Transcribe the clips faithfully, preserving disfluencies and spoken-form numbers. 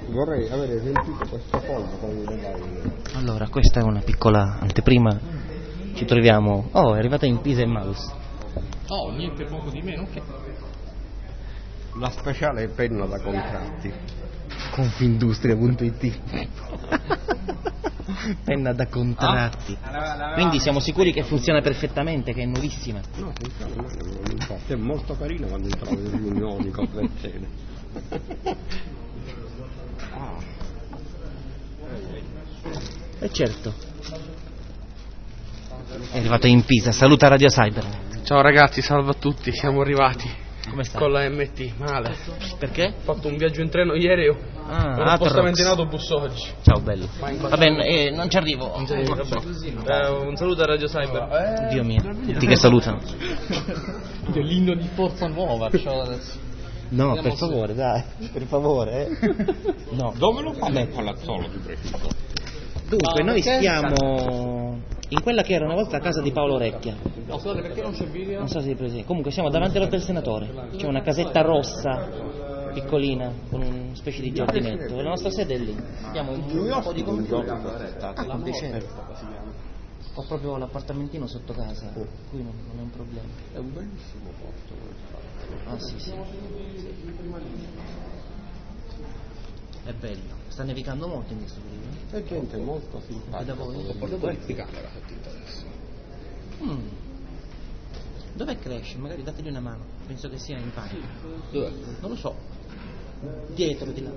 Vorrei avere sentito questo fondo quando vai. Allora, questa è una piccola anteprima. Ci troviamo. Oh, è arrivata in Pisa e Mouse. Oh, niente poco di meno che. La speciale penna da contratti. Confindustria punto it. Penna da contratti. Ah? Quindi siamo sicuri che funziona perfettamente, che è nuovissima. No, funziona, no, infatti è molto carina quando trovi in riunioni, convenzioni. Ah. E certo. È arrivato in Pisa, saluta Radio Cyber. Ciao ragazzi, salve a tutti, siamo arrivati. Come sta? Con la M T, male. Perché? Ho fatto un viaggio in treno ieri e ah, ho spostamento in autobus oggi. Ciao bello. Va bene, eh, non ci arrivo. Non ci arrivo, eh, un saluto a Radio Cyber. Dio mio, tutti che salutano. Che l'inno di Forza Nuova c'ho adesso. No, Andiamo per su. favore, dai, per favore. Eh. No. Dove lo fanno il palazzolo di preciso? Dunque, no, noi stiamo in quella che era una volta la casa di Paolo Recchia. No, scusate, perché non c'è video? Non so se è presente. Comunque siamo davanti all'Hotel Senatore. C'è una casetta rossa, piccolina, con una specie di giardinetto. La nostra sede è lì. Abbiamo un po' di controllo. Ah, ho proprio l'appartamentino sotto casa, qui non, non è un problema. È un bellissimo posto. Ah sì, sì. È bello. Sta nevicando molto in questo periodo. È gente molto simpatica. Da voi? Ho portato il camera adesso. Mm. Dov'è Crash? Magari dategli una mano. Penso che sia in panico. Dov'è? Non lo so. Dietro di là.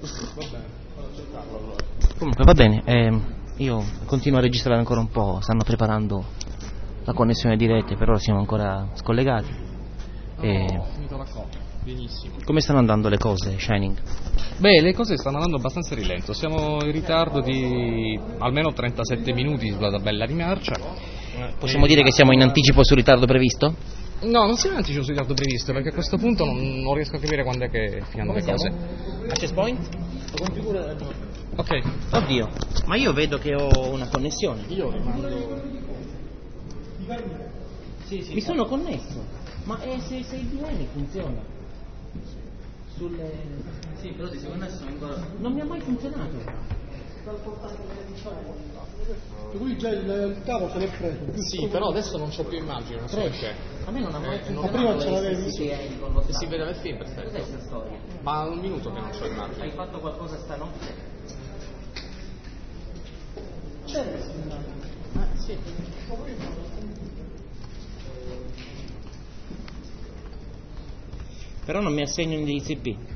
Comunque va bene. Eh, io continuo a registrare ancora un po'. Stanno preparando la connessione di rete. Per ora siamo ancora scollegati. E... ho finito la copia. Benissimo. Come stanno andando le cose, Shining? Beh, le cose stanno andando abbastanza a rilento. Siamo in ritardo di almeno trentasette minuti sulla tabella di marcia. Possiamo e... dire che siamo in anticipo sul ritardo previsto? No, non siamo in anticipo sul ritardo previsto, perché a questo punto non, non riesco a capire quando è che finiranno le cose. Access point? Lo configura. Ok. Oddio, ma io vedo che ho una connessione. Io rimando. Sì, sì, Mi sì. sono connesso. Ma eh, se, se il D N funziona. Sulle... Sì, però di secondo me sono ancora... Non mi ha mai funzionato. Lui già il, il cavo se l'è preso. Sì, però adesso non c'è più immagine, non so perché. A me non ha mai eh, funzionato. Ma prima ce l'avevi visto. Se si vede nel film, perfetto. Cos'è questa storia? Ma un minuto che non c'è immagine. Hai fatto qualcosa stanotte? C'è. Ah, sì. Però non mi assegno indirizzi I P.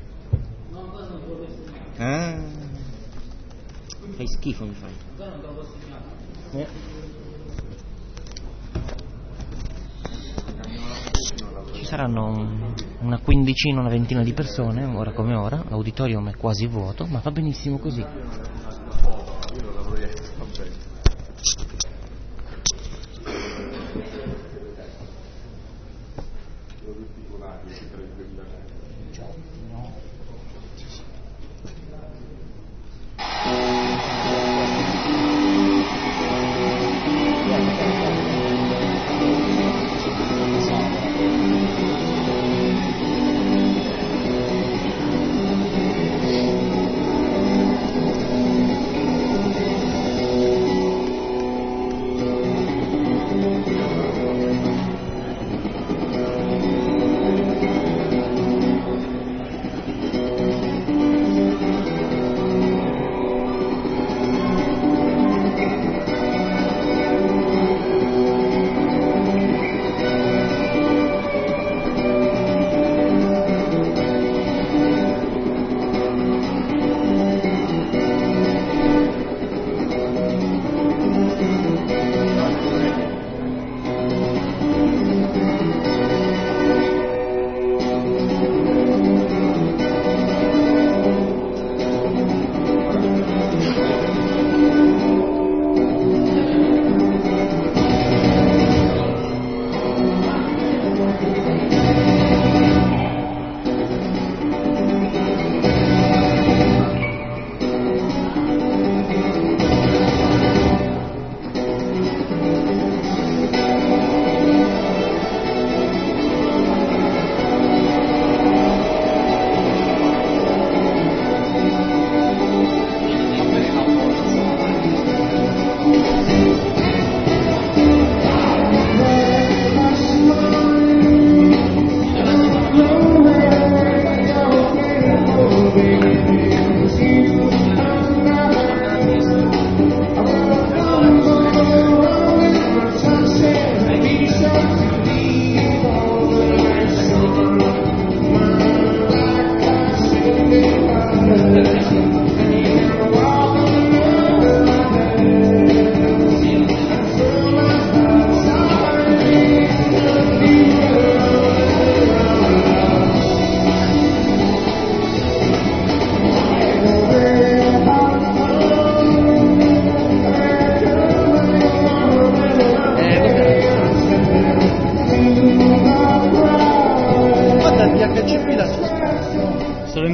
Ah. Fai schifo, mi fai. Eh. Ci saranno una quindicina, una ventina di persone, ora come ora. L'auditorium è quasi vuoto, ma va benissimo così.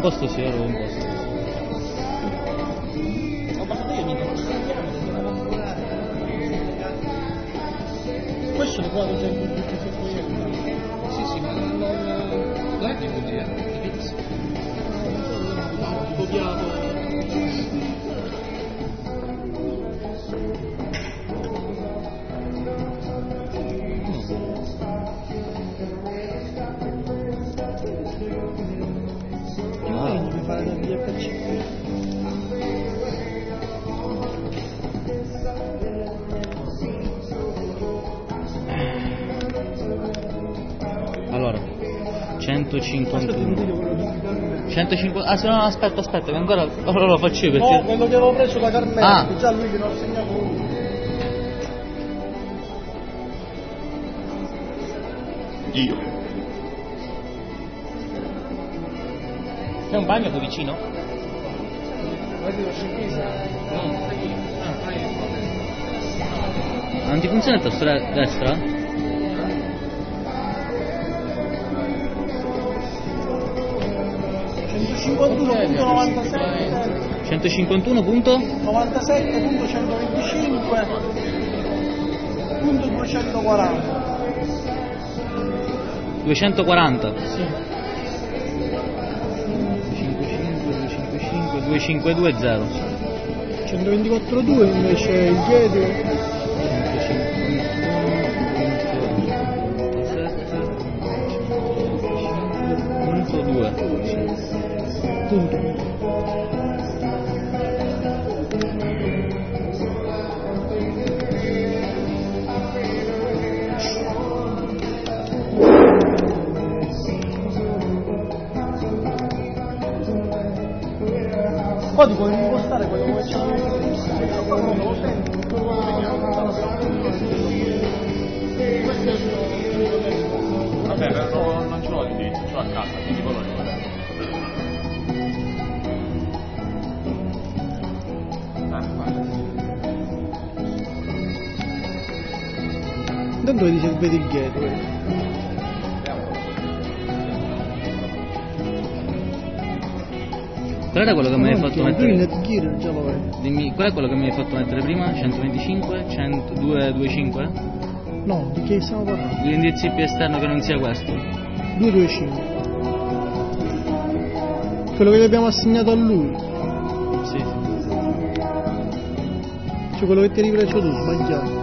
posto sì, ero in posto. Ho passato io niente. Questo è qua c'è il Sì, sì, ma non... Live di vuol dire, di Pix. copiato. Mi fare del D F C. Allora, centocinquantuno. centocinquanta. Ah, se no, aspetta, aspetta, che ancora ora lo faccio io perché. No, quello che avevo preso da Carmelo, Ah. che già lui che l'ho segnato lui. Io. C'è un bagno qui vicino? Non ti funziona il tasto destra? centocinquantuno punto novantasette centocinquantuno punto? novantasette punto centoventicinque punto duecentoquaranta. duecentoquaranta. Sì. duecentocinquantacinque, duecentocinquantadue zero. centoventiquattro punto due invece il dietro. Punto due. Punto. Poi ti puoi impostare quello che c'è. Vabbè, però non ce l'ho l'indirizzo, ce l'ho a casa, quindi quello lo ricordo. Intanto vedi se vedi il gateway. Qual era quello che mi hai fatto Qui il mettere? Netgear già lo vedi. Dimmi, qual è quello che mi hai fatto mettere prima? centoventicinque? cento, duecentoventicinque? No, di che stiamo parlando? L'indirizzo I P esterno che non sia questo. duecentoventicinque. Quello che gli abbiamo assegnato a lui. Sì. Cioè quello che ti eri preso tu, sbagliato.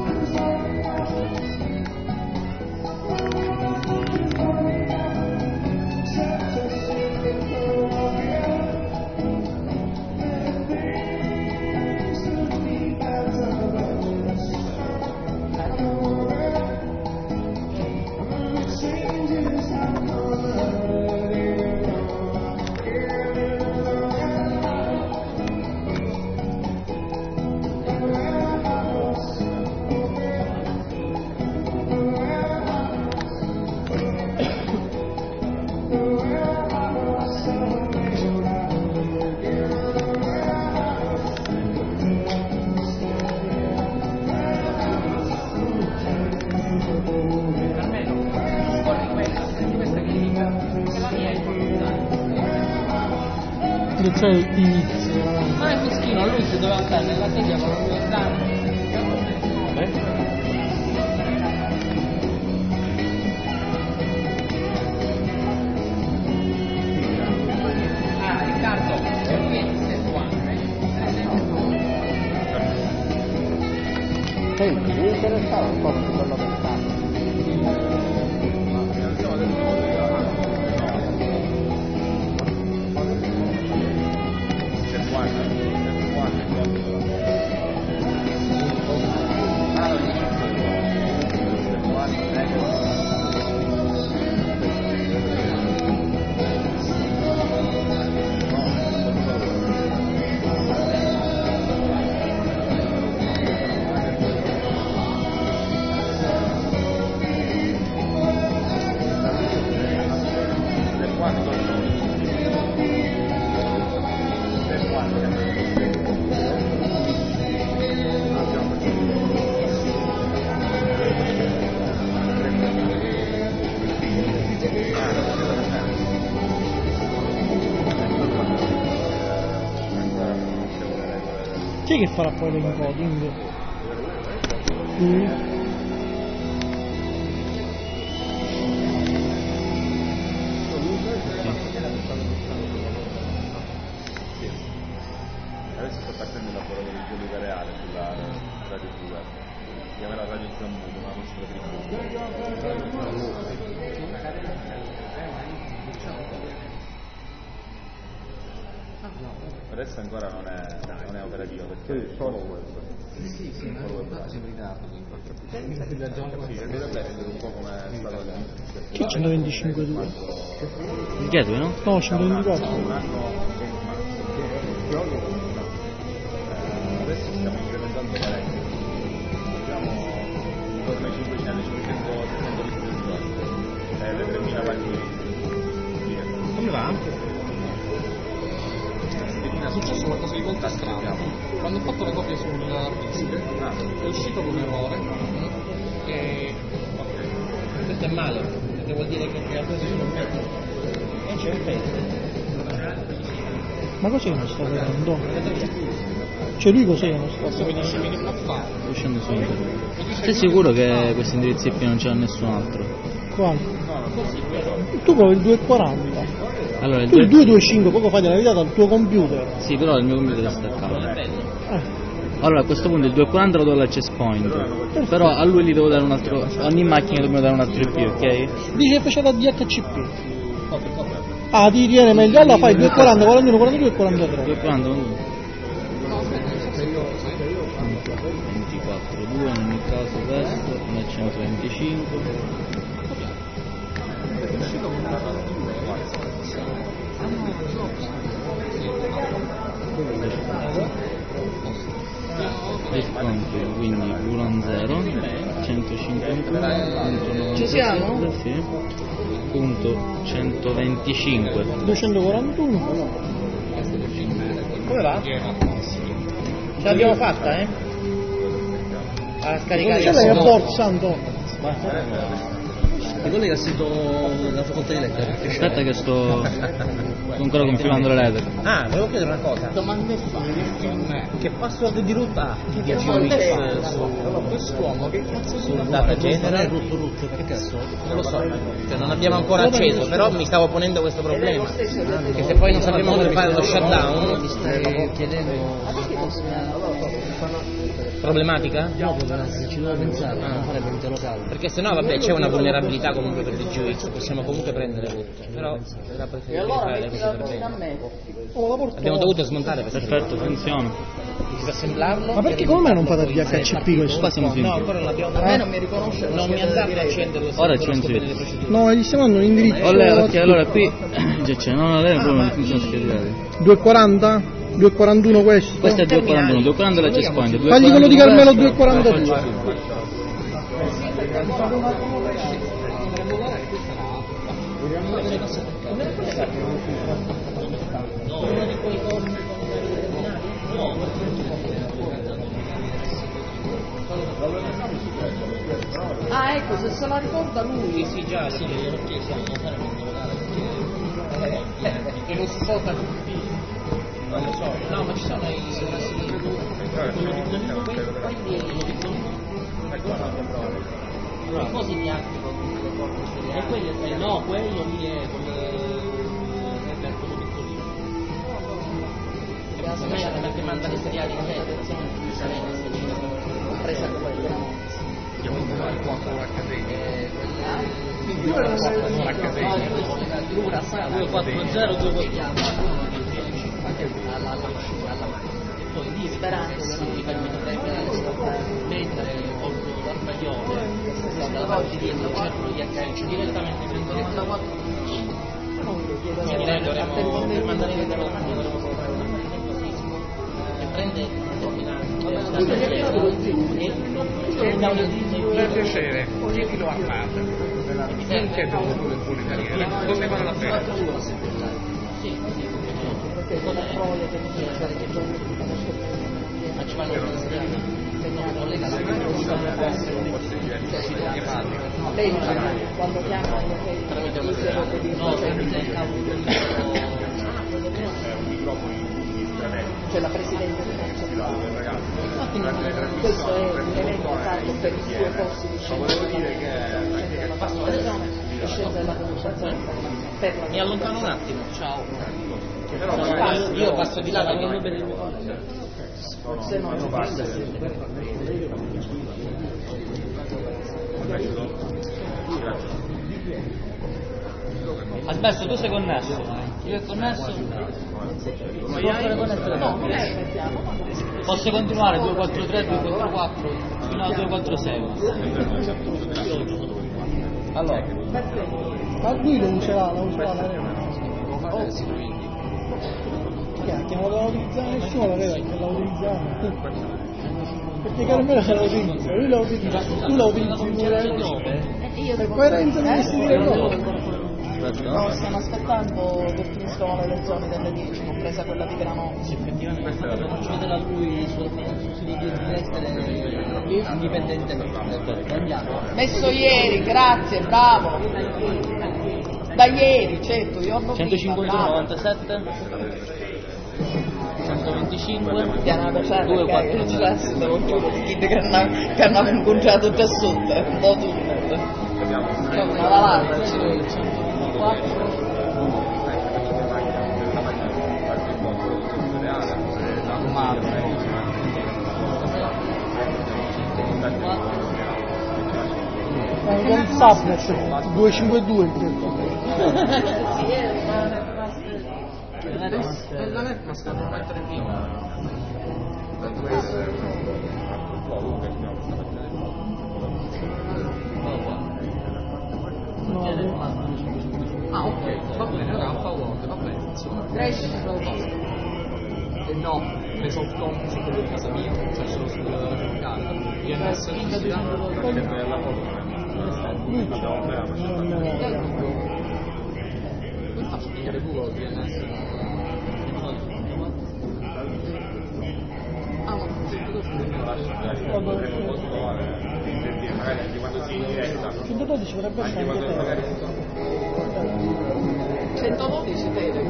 Che c'è inizio. Ma è meschino, lui si doveva stare nella sedia con lo stare. Ah, Riccardo, vieni, sei qua. Senti, devi interessare un po' su quello che fa. Chi è che farà poi l'encoding? Mm. Adesso sto facendo il lavoro di giudica reale sulla radio due, si chiama la radio Zambuto, ma non si adesso ancora non è, non è operativa perché è solo web. Sì, sì, sì, ma è in ritardo. Sì, dovrebbe essere un po' come è stato all'inizio. Che centoventicinque due? Il gateway, no? No, centoventiquattro. Un anno adesso stiamo incrementando parecchio. Abbiamo intorno ai cinquecento settecento disposizioni e le tremila pagine. Come va? È successo qualcosa di molto strano. Quando ho fatto le copie sul disco è uscito un errore e Questo è male, perché vuol dire che ti ha preso sul pezzo. E c'è un pezzo. Ma cos'è che non sta vedendo? Cioè lui cos'è che non sta questo finisce minimo a fare. Uscendo su internet. Sei sicuro che questi indirizzi I P non c'è nessun altro? Quale? Tu provi il due quaranta. Allora, il Tu il due... duecentoventicinque poco fa della vita dal tuo computer. Sì, però il mio computer è staccato. Eh. Allora a questo punto il due quaranta lo do all'access point, però a lui gli devo dare un altro, ogni macchina dobbiamo dare un altro I P, ok? Dice che faceva D H C P. Ah, ti tiene meglio, allora fai due quaranta, quarantuno, quarantadue e quarantatré. due quaranta, ventiquattro, due in ogni caso questo, nel centoventicinque. Riscontri, quindi Bulan zero, centocinquantuno punto novantasette, Ci siamo? sì, punto centoventicinque. duecentoquarantuno. Come va? Ce l'abbiamo fatta, eh? A scaricare Ce l'hai a bordo, santo? E quello è il sito della facoltà di lettere. Aspetta che sto, sto ancora configurando le lettere. Ah, volevo chiedere una cosa. Domande facili. Che password di root ha? Di su quest'uomo che cazzo sul data general? Root root, che cazzo? Non lo so, cioè non abbiamo ancora acceso, però mi stavo ponendo questo problema. Che se poi non sappiamo come fare lo shutdown. Ti stai chiedendo problematica? No, se ci devo pensare, non fare mente locale. Perché sennò vabbè c'è una vulnerabilità comunque per D G X, possiamo comunque prendere tutto, però era preferibile fare le cose per bene. Abbiamo dovuto smontare questo. Perfetto, funziona. Disassemblarlo. Ma perché come mai non fate D H C P questo? Qua siamo finiti. No, ancora non l'abbiamo. A me non mi riconosce. Non mi andate a accendere questo. Ora ci pensi. No, gli stiamo dando un indirizzo. Ok, allora qui già c'è, no, lei non funziona schedulare. due quaranta? due quarantuno questo? Questo è due quarantuno, due quaranta la c'è point. Fagli quello di Carmelo due quarantadue. Ah, ecco, se se la ricorda lui. Sì, già, sì, che gliel'ho chiesto, non fare mente locale perché non si salta tutti. Non lo so, no, ma ci sono i cose di attico e quello no, quello lì è quello piccolino. E secondo me perché manda le seriali in rete, Presa quella. Andiamo a trovare quattro due quattro zero due Sperando che non mi permetta mentre oltre l'armaglione oggi dietro cerco di accarci direttamente prendo le quattro quindi dovremmo per mandare le dalla macchina dovremmo comprare una macchina e prende per piacere, chiedilo a parte. Non chiedo tu le buone carriere, come vale la pena? Sì, perché con la prole per iniziare che giorno di conosco ma ci vanno le strade segnato le lei quando chiama tramite un no tramite il cioè la Presidente del Consiglio. No, quindi questo è un evento fatto per i due corsi di scienza della comunicazione e scienza della comunicazione per la Mi allontano un attimo. Ciao. Io, io passo di là, vengo per il mio collega. se non ci passa. Alberto, tu sei connesso? Io è connesso? No, mettiamo. Posso continuare due quattro tre, due quattro quattro fino al due quattro sei. Allora, ma lui lo userà, lo userà la rete. Che non la utilizzare nessuno la rete, che la utilizzare. Perché Carmelo se la utilizza, lui la utilizza, tu la utilizzi pure. Per coerenza di questi due loro. No, stiamo aspettando che finiscono le lezioni delle dieci, compresa quella di Granone. Effettivamente lo faccio vedere a lui sul sito di lettere indipendentemente. Andiamo. Messo ieri, grazie, bravo. Da ieri, certo, io ho centocinquantuno novantasette centoventicinque Piano Bacciano, due quattro tre devo giuro, kid che hanno, che hanno incontrato già sotto, è un po' tutto. C'è una lavanda, centoquattro. È un subnet duecentocinquantadue il tempo. Nella net ma stanno a mettere prima. Ah, ok, va bene, rampa vuoto, va bene, funziona. E no, preso autobus quello di casa mia, cioè solo sul locale. I N S non si danno come faccio a pigliare Google di N S? Ah, ma centododici potrebbe essere anche centododici tele.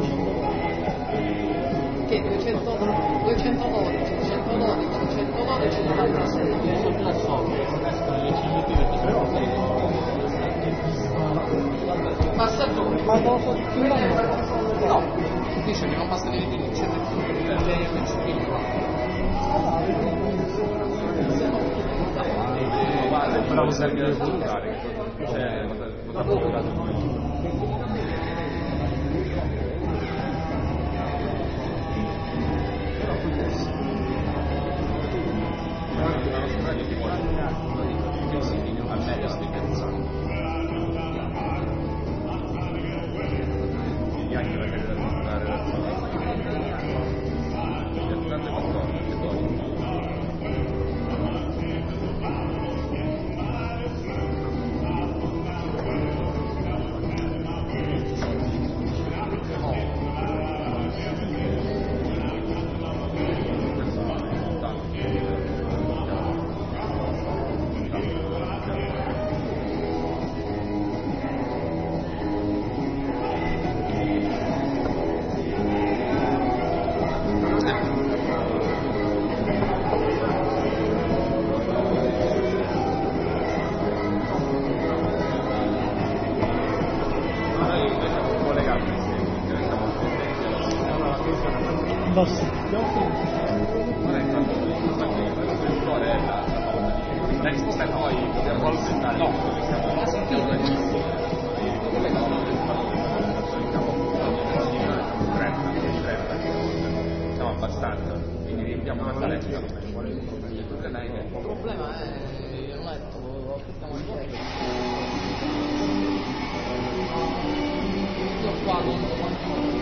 Che duecentododici, duecentododici, duecentododici, novantasei. Basta tu. ma cosa no, dice che non basta di ricerca le M C P. Bravo Sergio da salutare, cioè, la risposta è no, dobbiamo aspettare. No, siamo abbastanza, quindi dobbiamo andare. Il problema è che il problema è io non letto, aspettiamo un po'. Io qua non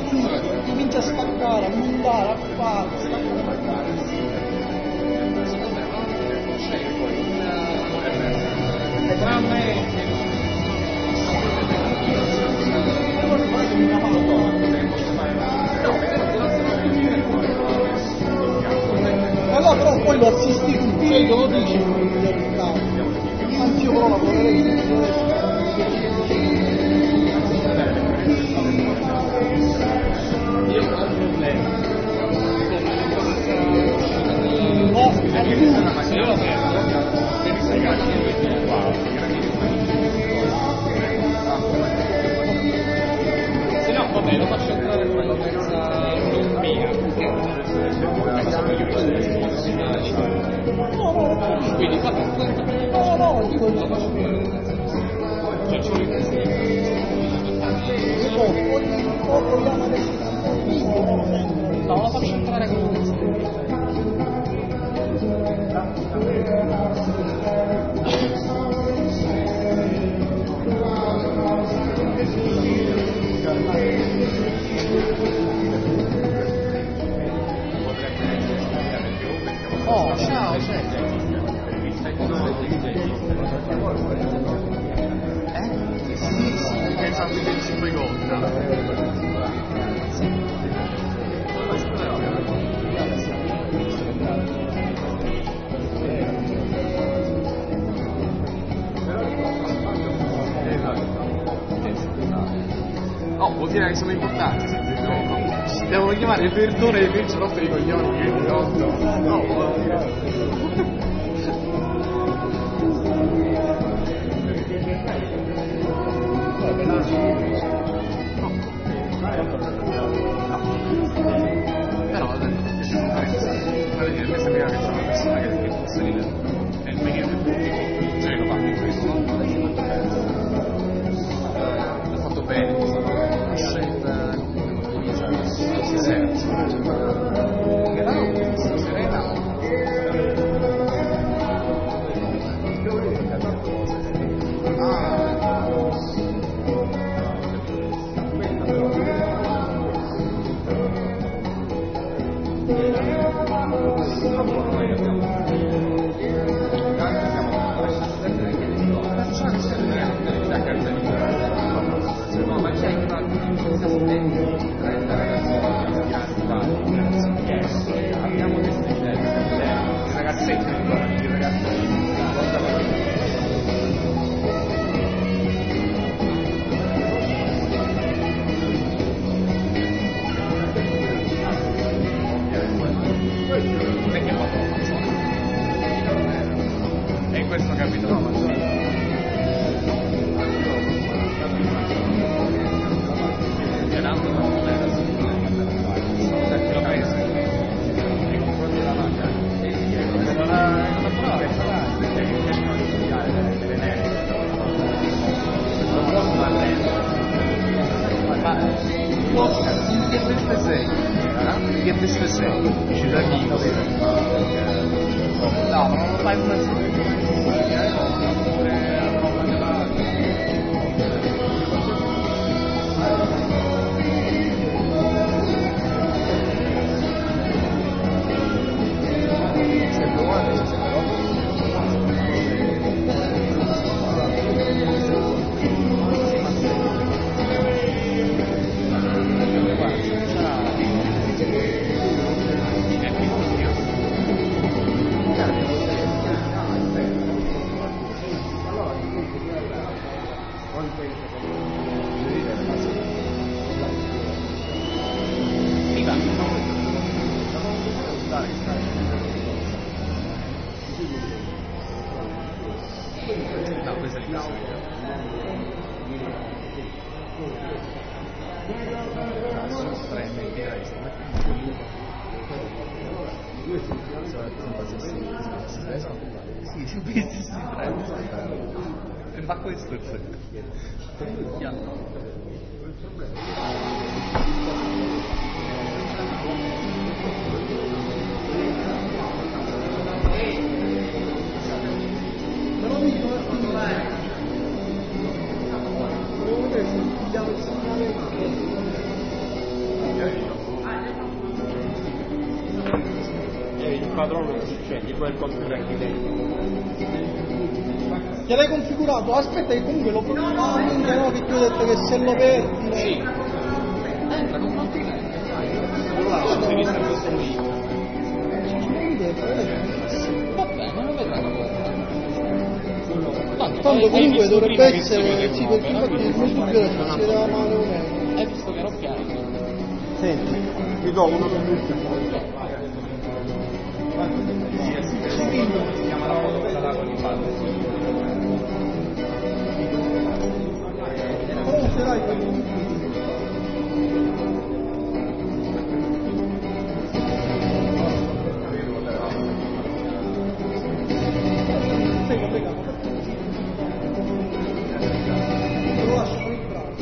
zitto, comincia a spaccare, a montare, a fare, spaccare, a spaccare. Allora però poi lo assisti con piedi, lo dici anzi io però lavorerei. No, se no vabbè lo faccio entrare quello senza non mia quindi fa per questo no no dico lo faccio cioè ci vuole no lo faccio entrare con oh ciao c'è eh? Pensa a vedere cinque oh, vuol dire che sono importanti se devo, devo chiamare il verdone e invece rompere i coglioni che no, no, no. Però vabbè, mi sembra che c'è una persona che, che fosse lì è il meglio del pubblico, cioè lo fa più questo, l'ha fatto bene, una scelta si sente, si serena. Abbiamo queste idee, i ragazzetti, i ragazzi e in questo capitolo che queste sei ci da chi no, ma non fai una sì, sì, sì, e fa questo il padrone non succede, tu hai il computer anche Che l'hai configurato? Aspetta che comunque lo ah, minchia, no, che tu hai detto che se lo perdi. Sì. Entra con quanto tempo? Devi stare costruito. Vabbè, ma lo vedranno poi. Tanto, Tanto comunque dovrebbe essere, sì, perché no, infatti il multiplayer si dà male un euro. hai visto che ero chiaro? Senti, ti do uno per tutti. Si chiama la foto quella là con il padre. Però ce l'hai quello. Prego, prego. Lo lascio con il braccio.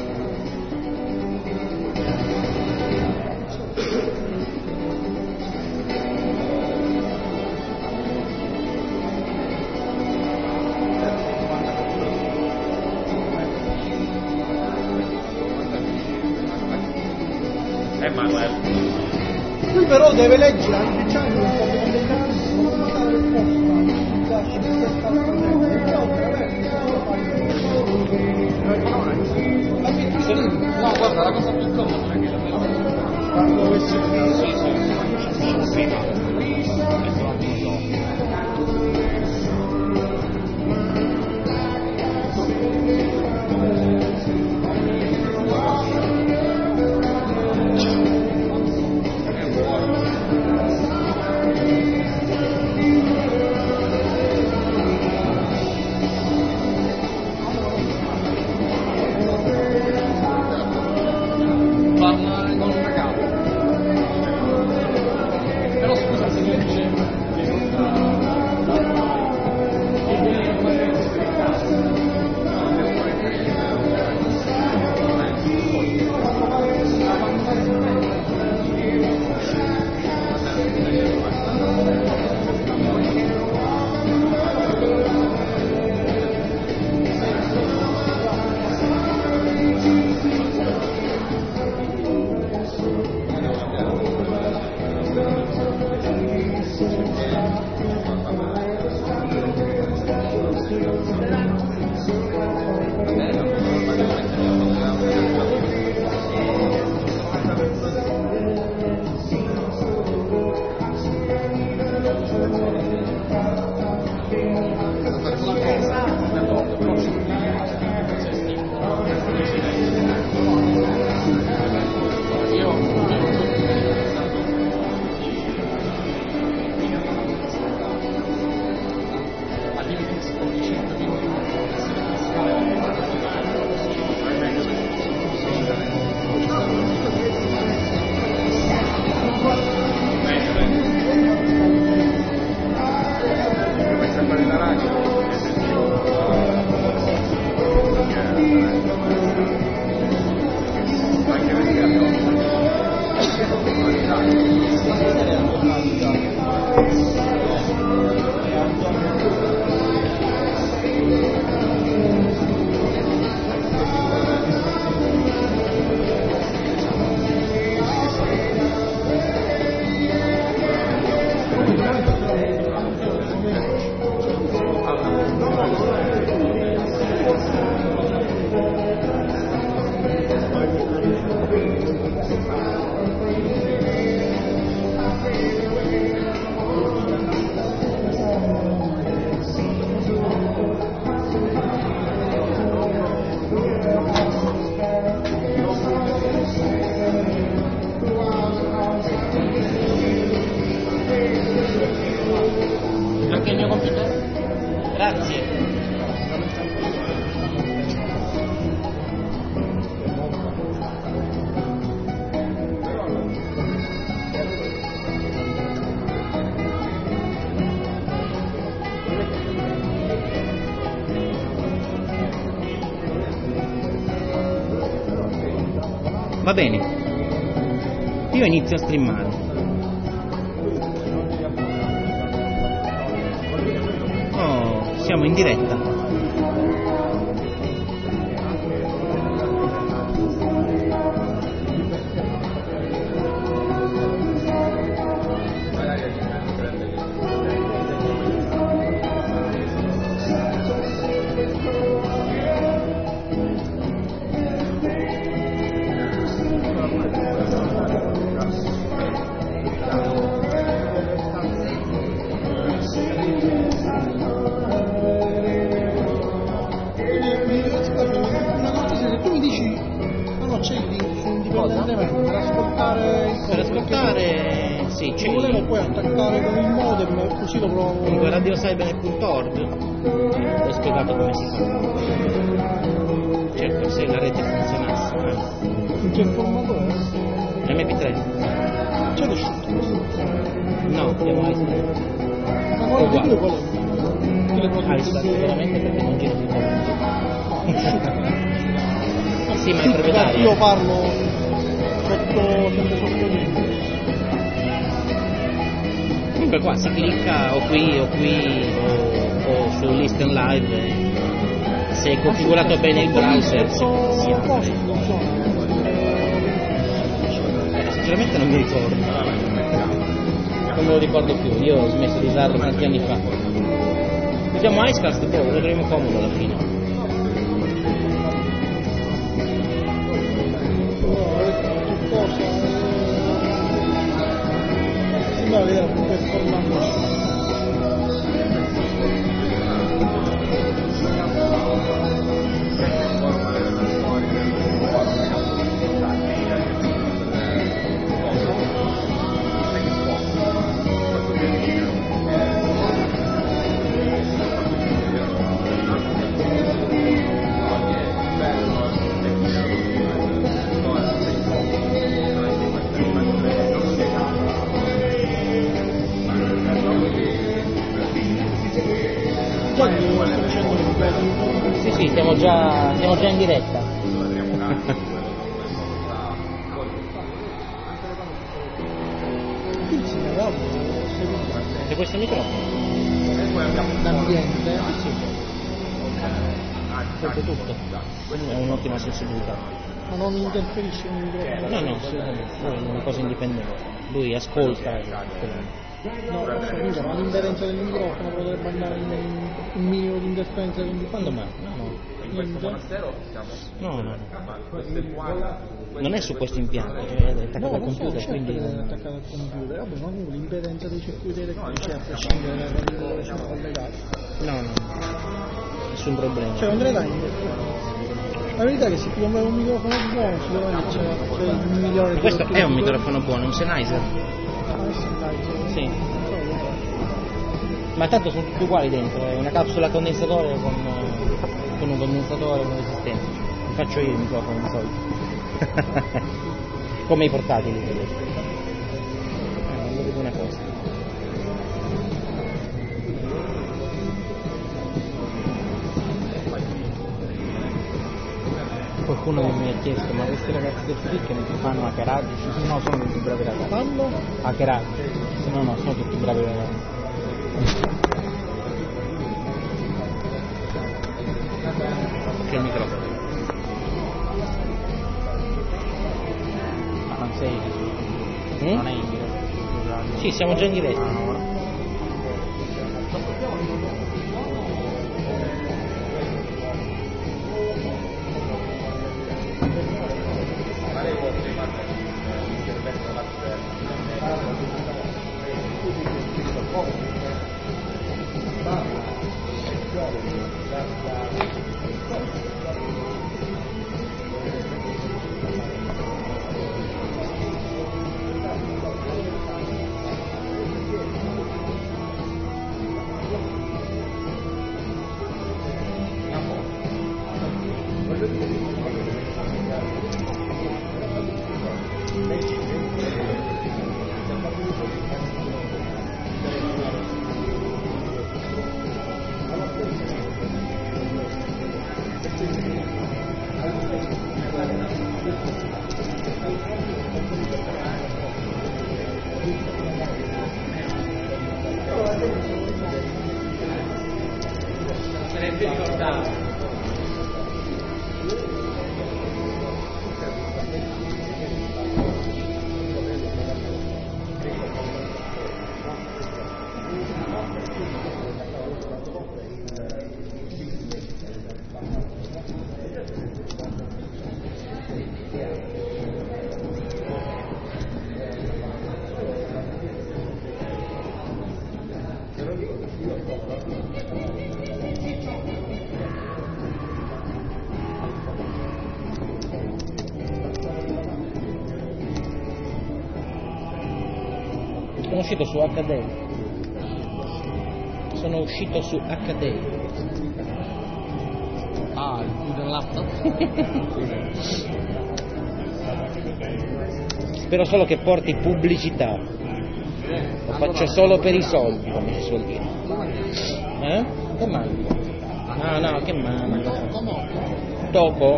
Eh Manuel. Lui però deve leggere anche diciamo un po' come dei cazzi, non può dare risposta. Lascia questa No, guarda, la cosa più comoda è che la vedo. quando dovesse finire. Sì, sì, sì, sì. Parla con un ragazzo. Però scusa se mi dice che non sta. Anche il mio computer? Grazie. Va bene, io inizio a streamare. Oh, siamo in diretta. Sì, c'è Se volevo il- poi attaccare con il modem, così lo provo. Comunque radiocybernet punto org ho spiegato come si fa. Certo, se la rete funzionasse. In che formato è? M P tre? C'è l'uscito. No, abbiamo iStack. Ma quale Uguale. video qual è? Che le produco iStack veramente perché non gira di torrent. Sì, ma è Io proprietario. parlo sotto, sempre sotto lì. Comunque qua si clicca o qui o qui o, o su Listen Live. e Se è configurato bene il browser si, si apre. Sinceramente non mi ricordo. Non me lo ricordo più, io ho smesso di usarlo tanti anni fa. Usiamo Icecast, poi lo vedremo comodo alla fine. Sembra vedere un performance. Già che sto facendo il bello. Sì, sì, siamo già, siamo già in diretta. Qui si cagava, E questo microfono? l'ambiente. Sì. Proprio tutto. È un'ottima sensibilità. Ma non interferisce con il microfono. No, no, assolutamente. Lui è una cosa indipendente. Lui ascolta. e- No, ho capito, ma l'inderenza del microfono potrebbe andare in un minimo di interferenza con il Quando mai? No, no. Niente. No, no, no. Non è su questo impianto, cioè è attaccato No, al lo so, computer, certo quindi. che è attaccato al computer. Vabbè, ma comunque l'impedenza dei circuiti elettrici a prescindere da quello che sono collegati. No, no. Nessun problema. Cioè, andrei là in la verità è che se ti compri un microfono buono sicuramente c'è, c'è il migliore di Questo tutti è un i microfono buono, un Sennheiser. Ah, sì, dai, sì. Sì. Non so, io- Ma tanto sono tutti uguali dentro, è una capsula condensatore con, con un condensatore con resistenza. Mi faccio io il microfono di solito. Come i portatili. Eh, non vedo una cosa. Qualcuno mi ha chiesto, ma questi ragazzi del F D che non si fanno hackeraggi? Sì, no, sono tutti bravi ragazzi. Fanno? Hackeraggi? No, no, sono tutti bravi ragazzi. Che il microfono. Ma non sei Mm? non è in diretta. Sì, siamo già in diretta. Ah, no, ora. Sarebbe ricordato. Sono uscito su acca di. Sono uscito su acca di. Ah, il più del laptop? Spero solo che porti pubblicità. Lo faccio solo per i soldi, come si suol dire. Eh? Che mando? Ah no, che mando? Toco?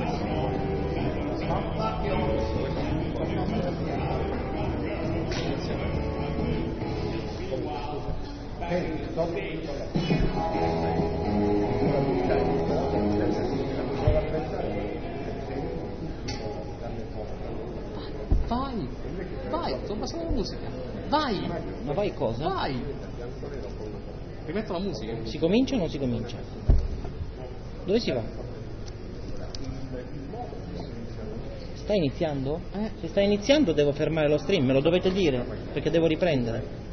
Vai, vai, sto passando la musica. Vai! Ma vai cosa? Vai! Rimetto la musica. Si comincia o non si comincia? Dove si va? Sta iniziando? Eh. Se sta iniziando devo fermare lo stream, me lo dovete dire, perché devo riprendere.